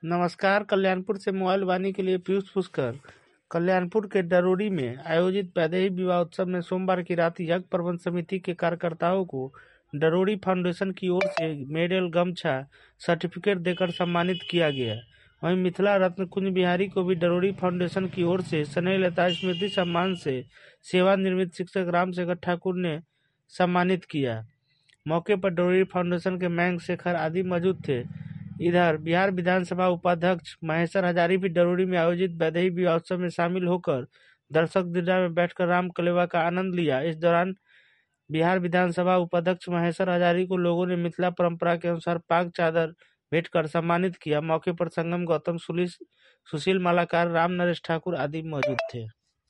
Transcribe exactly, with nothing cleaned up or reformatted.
नमस्कार। कल्याणपुर से मोबाइल वाणी के लिए पीयूष पुष्कर। कल्याणपुर के डरोरी में आयोजित वैदेही विवाह उत्सव में सोमवार की रात यज्ञ प्रबंध समिति के कार्यकर्ताओं को डरोरी फाउंडेशन की ओर से मेडल, गमछा, सर्टिफिकेट देकर सम्मानित किया गया। वहीं मिथिला रत्न कुंज बिहारी को भी डरोरी फाउंडेशन की ओर से स्नेहलता स्मृति सम्मान से सेवानिवृत्त शिक्षक रामशेखर ठाकुर ने सम्मानित किया। मौके पर डरोरी फाउंडेशन के मैंग शेखर आदि मौजूद थे। इधर बिहार विधानसभा उपाध्यक्ष महेश्वर हजारी भी डरोरी में आयोजित वैदेही विवाह उत्सव में शामिल होकर दर्शक दीर्घा में बैठकर राम कलेवा का आनंद लिया। इस दौरान बिहार विधानसभा उपाध्यक्ष महेश्वर हजारी को लोगों ने मिथिला परंपरा के अनुसार पाग चादर भेंट कर सम्मानित किया। मौके पर संगम गौतम सुशील मालाकार, राम नरेश ठाकुर आदि मौजूद थे।